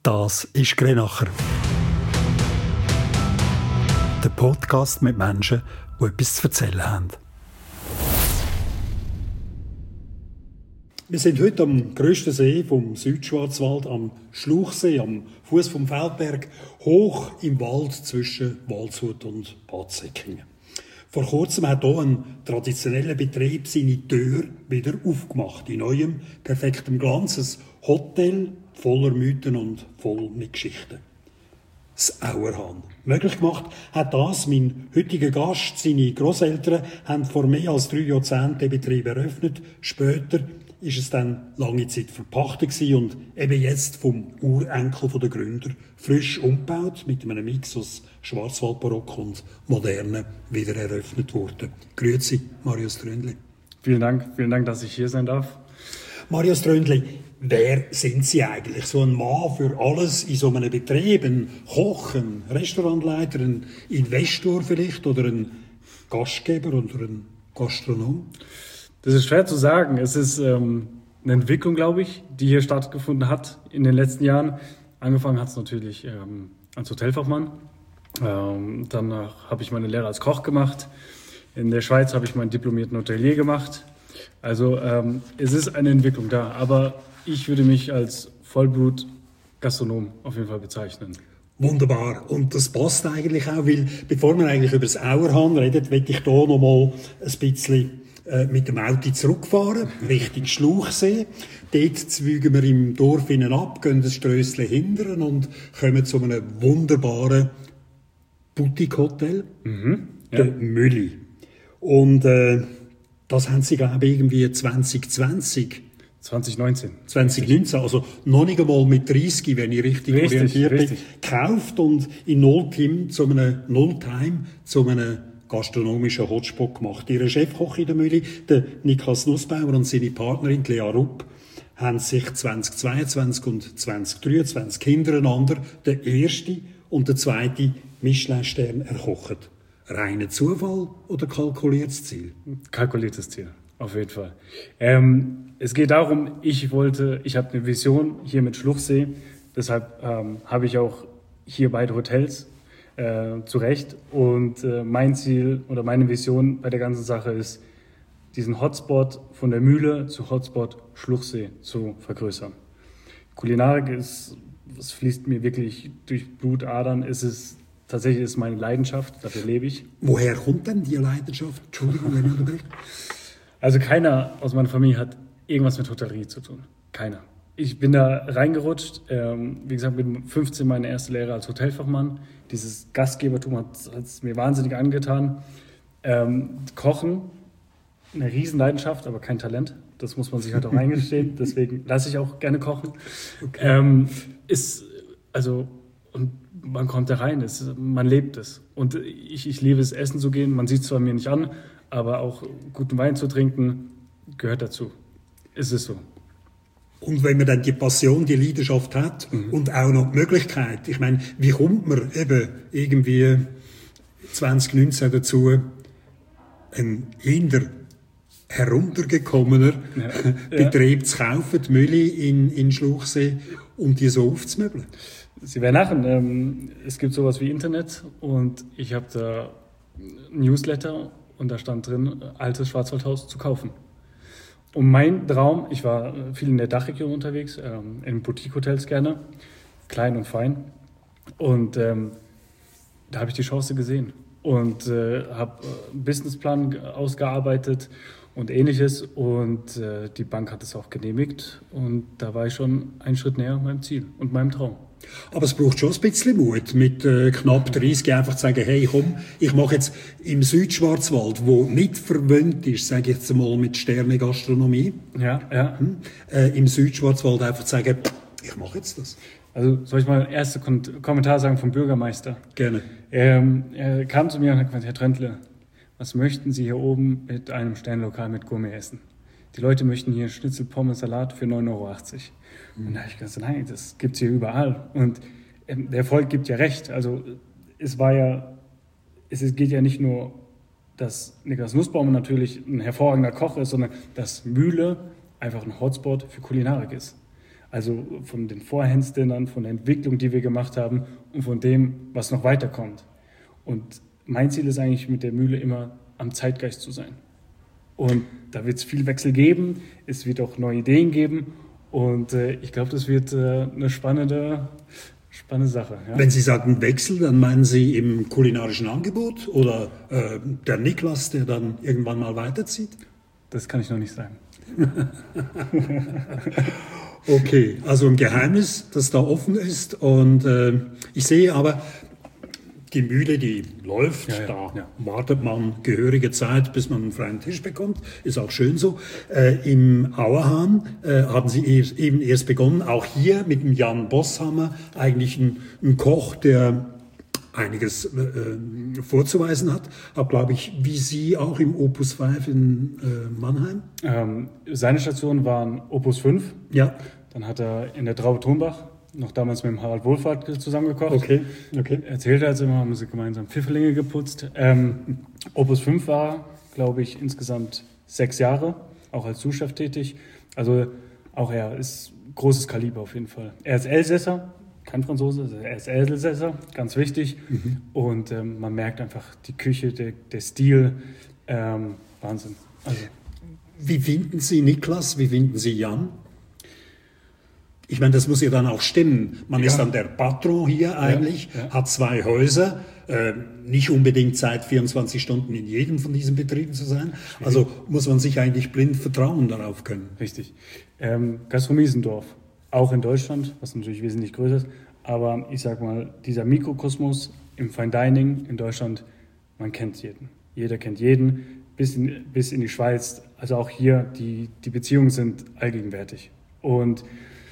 Das ist Grenacher. Der Podcast mit Menschen, die etwas zu erzählen haben. Wir sind heute am grössten See vom Südschwarzwald, am Schluchsee, am Fuß vom Feldberg, hoch im Wald zwischen Waldshut und Bad Säckingen. Vor kurzem hat hier ein traditioneller Betrieb seine Tür wieder aufgemacht. In neuem, perfektem Glanz. Ein Hotel voller Mythen und voll mit Geschichten. Das Auerhahn. Möglich gemacht hat das mein heutiger Gast. Seine Grosseltern haben vor mehr als 3 Jahrzehnten den Betrieb eröffnet. Später ist es dann lange Zeit verpachtet gewesen und eben jetzt vom Urenkel der Gründer frisch umgebaut, mit einem Mix aus Schwarzwaldbarock und Moderne wieder eröffnet worden. Grüezi, Marius Tröndli. Vielen Dank, dass ich hier sein darf. Marius Tröndli, wer sind Sie eigentlich? So ein Mann für alles in so einem Betrieb, ein Koch, ein Restaurantleiter, ein Investor vielleicht oder ein Gastgeber oder ein Gastronom? Das ist schwer zu sagen. Es ist eine Entwicklung, glaube ich, die hier stattgefunden hat in den letzten Jahren. Angefangen hat es natürlich als Hotelfachmann. Danach habe ich meine Lehre als Koch gemacht. In der Schweiz habe ich meinen diplomierten Hotelier gemacht. Also es ist eine Entwicklung da, aber ich würde mich als Vollblut-Gastronom auf jeden Fall bezeichnen. Wunderbar. Und das passt eigentlich auch, weil bevor wir eigentlich über das Auerhahn reden, möchte ich hier noch mal ein bisschen mit dem Auto zurückfahren, Richtung Schluchsee. Dort zweigen wir im Dorf innen ab, gehen ein Strösschen hindern und kommen zu einem wunderbaren Boutique-Hotel, der Mülli. Und das haben sie, glaube ich, irgendwie 2019, also noch nicht einmal mit 30, wenn ich richtig orientiert bin, gekauft und in Nulltime zu einem gastronomischen Hotspot gemacht. Ihr Chefkoch in der Mühle, der Niklas Nussbauer und seine Partnerin Lea Rupp, haben sich 2022 und 2023 hintereinander den ersten und den zweiten Michelin-Stern erkocht. Reiner Zufall oder kalkuliertes Ziel? Kalkuliertes Ziel, auf jeden Fall. Es geht darum, ich habe eine Vision hier mit Schluchsee, deshalb habe ich auch hier beide Hotels zu Recht. Und mein Ziel oder meine Vision bei der ganzen Sache ist, diesen Hotspot von der Mühle zu Hotspot Schluchsee zu vergrößern. Kulinarik es fließt mir wirklich durch Blutadern. Tatsächlich ist meine Leidenschaft, dafür lebe ich. Woher kommt denn die Leidenschaft? Entschuldigung, wenn ich unterbreche. Also keiner aus meiner Familie hat irgendwas mit Hotellerie zu tun. Keiner. Ich bin da reingerutscht. Wie gesagt, mit 15 meine erste Lehre als Hotelfachmann. Dieses Gastgebertum hat es mir wahnsinnig angetan. Kochen, eine Riesenleidenschaft, aber kein Talent. Das muss man sich halt auch eingestehen. Deswegen lasse ich auch gerne kochen. Okay. Und man kommt da rein, man lebt es. Und ich liebe es, essen zu gehen. Man sieht es zwar mir nicht an, aber auch guten Wein zu trinken gehört dazu. Es ist so. Und wenn man dann die Passion, die Leidenschaft hat und auch noch die Möglichkeit, ich meine, wie kommt man eben irgendwie 2019 dazu, ein eher heruntergekommener Betrieb zu kaufen, die Mühle in Schluchsee, um die so aufzumöbeln? Sie werden lachen. Es gibt sowas wie Internet und ich habe da ein Newsletter und da stand drin, altes Schwarzwaldhaus zu kaufen. Und mein Traum, ich war viel in der Dachregion unterwegs, in Boutique-Hotels gerne, klein und fein. Und da habe ich die Chance gesehen und habe einen Businessplan ausgearbeitet und Ähnliches. Und die Bank hat es auch genehmigt. Und da war ich schon einen Schritt näher meinem Ziel und meinem Traum. Aber es braucht schon ein bisschen Mut, mit knapp 30 einfach zu sagen, hey komm, ich mache jetzt im Südschwarzwald, wo nicht verwöhnt ist, sage ich jetzt mal mit Sterne-Gastronomie, im Südschwarzwald einfach zu sagen, ich mache jetzt das. Also soll ich mal erste Kommentar sagen vom Bürgermeister? Gerne. Er kam zu mir und hat gesagt, Herr Tröndle, was möchten Sie hier oben mit einem Sternlokal mit Gourmet essen? Die Leute möchten hier Schnitzel, Pommes, Salat für 9,80 €. Und da habe ich gesagt, nein, das gibt's hier überall. Und der Erfolg gibt ja recht. Also es geht ja nicht nur, dass Niklas Nussbaumer natürlich ein hervorragender Koch ist, sondern dass Mühle einfach ein Hotspot für Kulinarik ist. Also von den Vorhandsdinnern, von der Entwicklung, die wir gemacht haben und von dem, was noch weiterkommt. Und mein Ziel ist eigentlich mit der Mühle immer am Zeitgeist zu sein. Und da wird es viel Wechsel geben, es wird auch neue Ideen geben und ich glaube, das wird eine spannende Sache. Ja? Wenn Sie sagen Wechsel, dann meinen Sie im kulinarischen Angebot oder der Niklas, der dann irgendwann mal weiterzieht? Das kann ich noch nicht sagen. Okay, also ein Geheimnis, das da offen ist. Und ich sehe aber, die Mühle, die läuft, da wartet man gehörige Zeit, bis man einen freien Tisch bekommt. Ist auch schön so. Im Auerhahn haben Sie eben erst begonnen, auch hier mit dem Jan Bosshammer, eigentlich ein Koch, der einiges vorzuweisen hat. Auch, glaube ich, wie Sie auch im Opus 5 in Mannheim. Seine Stationen waren Opus 5. Ja. Dann hat er in der Traube Thunbach noch damals mit dem Harald Wohlfahrt zusammengekocht. Okay. Erzählt er also immer, haben sie gemeinsam Pfifferlinge geputzt. Opus 5 war, glaube ich, insgesamt 6 Jahre, auch als Sous-Chef tätig. Also auch er ist großes Kaliber auf jeden Fall. Er ist Elsässer, kein Franzose, er ist Elsässer, ganz wichtig. Und man merkt einfach die Küche, der Stil, Wahnsinn. Also. Wie finden Sie Niklas, wie finden Sie Jan? Ich meine, das muss ja dann auch stimmen. Man ist dann der Patron hier eigentlich, hat 2 Häuser, nicht unbedingt Zeit, 24 Stunden in jedem von diesen Betrieben zu sein. Also muss man sich eigentlich blind vertrauen darauf können. Richtig. Gastronomie ist ein Dorf, auch in Deutschland, was natürlich wesentlich größer ist. Aber ich sag mal, dieser Mikrokosmos im Fine Dining in Deutschland, man kennt jeden. Jeder kennt jeden, bis in die Schweiz. Also auch hier, die Beziehungen sind allgegenwärtig. Und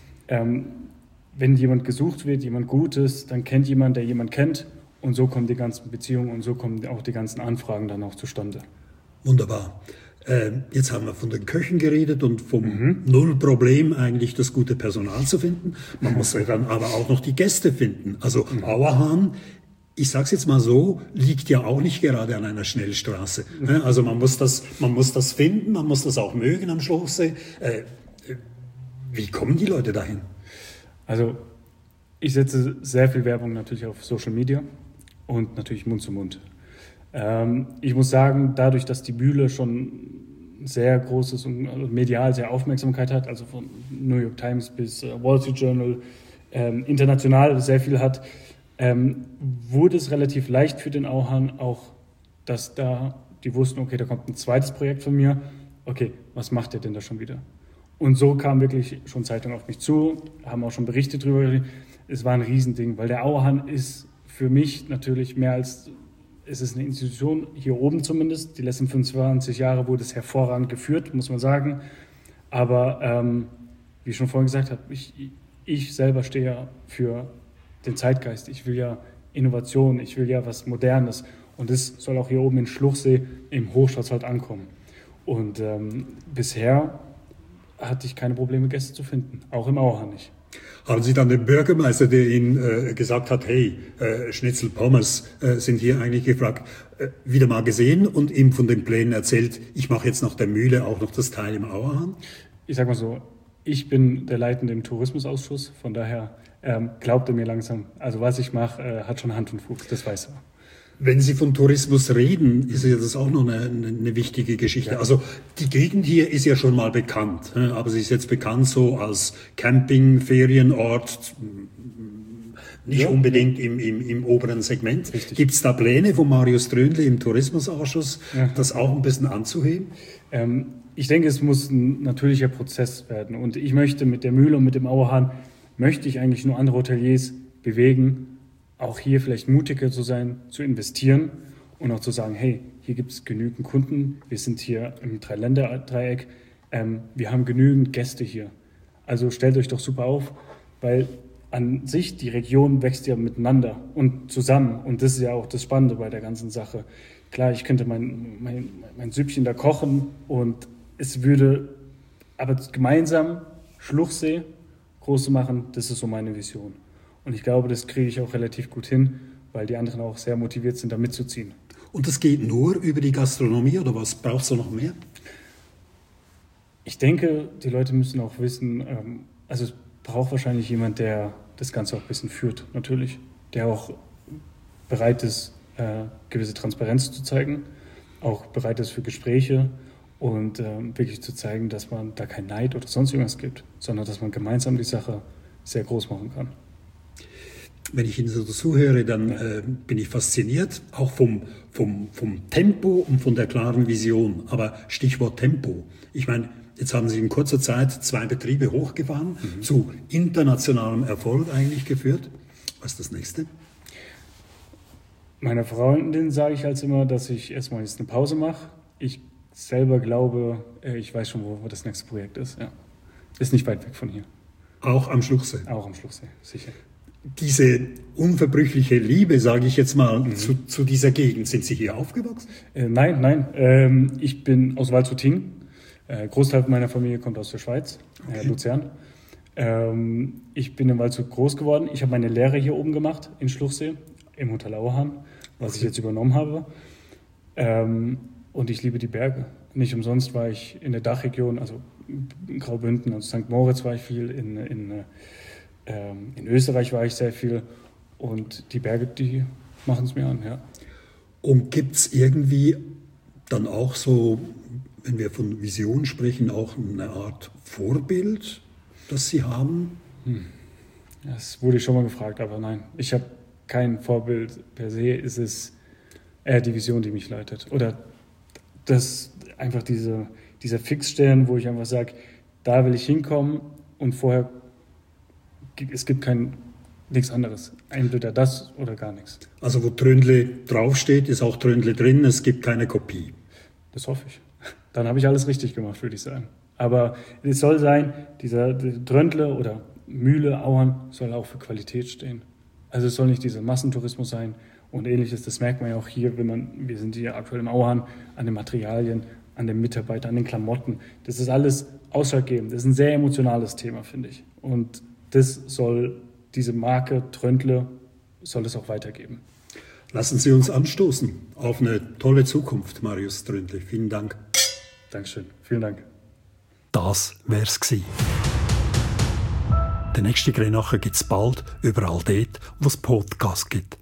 wenn jemand gesucht wird, jemand Gutes, dann kennt jemand, der jemand kennt. Und so kommen die ganzen Beziehungen und so kommen auch die ganzen Anfragen dann auch zustande. Wunderbar. Jetzt haben wir von den Köchen geredet und vom Null-Problem eigentlich das gute Personal zu finden. Man muss ja dann aber auch noch die Gäste finden. Also Auerhahn, ich sage es jetzt mal so, liegt ja auch nicht gerade an einer Schnellstraße. Also man muss das finden, man muss das auch mögen am Schluchsee. Wie kommen die Leute dahin? Also ich setze sehr viel Werbung natürlich auf Social Media und natürlich Mund zu Mund. Ich muss sagen, dadurch, dass die Mühle schon sehr großes und medial sehr Aufmerksamkeit hat, also von New York Times bis Wall Street Journal, international sehr viel hat, wurde es relativ leicht für den Auerhahn auch, dass da die wussten, okay, da kommt ein zweites Projekt von mir, okay, was macht der denn da schon wieder? Und so kam wirklich schon Zeitungen auf mich zu, haben auch schon Berichte drüber. Es war ein Riesending, weil der Auerhahn ist für mich natürlich mehr als, es ist eine Institution, hier oben zumindest. Die letzten 25 Jahre wurde es hervorragend geführt, muss man sagen. Aber wie ich schon vorhin gesagt habe, ich selber stehe ja für den Zeitgeist. Ich will ja Innovation, ich will ja was Modernes. Und das soll auch hier oben in Schluchsee im Hochschwarzwald ankommen. Und bisher hatte ich keine Probleme, Gäste zu finden, auch im Auerhahn nicht. Haben Sie dann den Bürgermeister, der Ihnen gesagt hat, hey, Schnitzel Pommes sind hier eigentlich gefragt, wieder mal gesehen und ihm von den Plänen erzählt, ich mache jetzt nach der Mühle auch noch das Teil im Auerhahn? Ich sag mal so, ich bin der Leitende im Tourismusausschuss, von daher glaubt er mir langsam. Also was ich mache, hat schon Hand und Fuß, das weiß er. Wenn Sie von Tourismus reden, ist ja das auch noch eine wichtige Geschichte. Ja. Also die Gegend hier ist ja schon mal bekannt, aber sie ist jetzt bekannt so als Camping-Ferienort, nicht unbedingt im oberen Segment. Gibt es da Pläne von Marius Trönle im Tourismusausschuss, das auch ein bisschen anzuheben? Ich denke, es muss ein natürlicher Prozess werden. Und ich möchte mit der Mühle und mit dem Auerhahn, möchte ich eigentlich nur andere Hoteliers bewegen, auch hier vielleicht mutiger zu sein, zu investieren und auch zu sagen, hey, hier gibt es genügend Kunden, wir sind hier im Dreiländereck, wir haben genügend Gäste hier. Also stellt euch doch super auf, weil an sich die Region wächst ja miteinander und zusammen und das ist ja auch das Spannende bei der ganzen Sache. Klar, ich könnte mein Süppchen da kochen und es würde aber gemeinsam Schluchsee groß zu machen, das ist so meine Vision. Und ich glaube, das kriege ich auch relativ gut hin, weil die anderen auch sehr motiviert sind, da mitzuziehen. Und das geht nur über die Gastronomie oder was brauchst du noch mehr? Ich denke, die Leute müssen auch wissen, also es braucht wahrscheinlich jemand, der das Ganze auch ein bisschen führt, natürlich. Der auch bereit ist, gewisse Transparenz zu zeigen, auch bereit ist für Gespräche und wirklich zu zeigen, dass man da kein Neid oder sonst irgendwas gibt, sondern dass man gemeinsam die Sache sehr groß machen kann. Wenn ich Ihnen so zuhöre, dann bin ich fasziniert, auch vom Tempo und von der klaren Vision. Aber Stichwort Tempo. Ich meine, jetzt haben Sie in kurzer Zeit 2 Betriebe hochgefahren, zu internationalem Erfolg eigentlich geführt. Was ist das nächste? Meiner Freundin sage ich halt immer, dass ich erstmal jetzt eine Pause mache. Ich selber glaube, ich weiß schon, wo das nächste Projekt ist. Ja. Ist nicht weit weg von hier. Auch am Schluchsee? Auch am Schluchsee, sicher. Diese unverbrüchliche Liebe, sage ich jetzt mal, zu dieser Gegend. Sind Sie hier aufgewachsen? Nein. Ich bin aus Waldshut-Ing. Großteil meiner Familie kommt aus der Schweiz, okay. Luzern. Ich bin in Waldshut groß geworden. Ich habe meine Lehre hier oben gemacht, in Schluchsee, im Hotel Auerhahn, was ich jetzt übernommen habe. Und ich liebe die Berge. Nicht umsonst war ich in der Dachregion, also in Graubünden, also St. Moritz war ich viel, in Österreich war ich sehr viel. Und die Berge, die machen es mir an, ja. Und gibt es irgendwie dann auch so, wenn wir von Vision sprechen, auch eine Art Vorbild, das Sie haben? Das wurde ich schon mal gefragt, aber nein. Ich habe kein Vorbild per se. Es ist eher die Vision, die mich leitet. Oder das einfach dieser Fixstern, wo ich einfach sage, da will ich hinkommen und vorher, es gibt nichts anderes. Entweder das oder gar nichts. Also wo Tröndle draufsteht, ist auch Tröndle drin, es gibt keine Kopie. Das hoffe ich. Dann habe ich alles richtig gemacht, würde ich sagen. Aber es soll sein, dieser Tröndle oder Mühle, Auern soll auch für Qualität stehen. Also es soll nicht dieser Massentourismus sein und ähnliches. Das merkt man ja auch hier, wir sind hier aktuell im Auerhahn, an den Materialien, an den Mitarbeitern, an den Klamotten. Das ist alles ausschlaggebend. Das ist ein sehr emotionales Thema, finde ich. Und das soll diese Marke Tröndle, soll es auch weitergeben. Lassen Sie uns anstoßen auf eine tolle Zukunft, Marius Tröndle. Vielen Dank. Dankeschön. Vielen Dank. Das wär's gewesen. Den nächsten Grenacher gibt's bald, überall dort, wo es Podcasts gibt.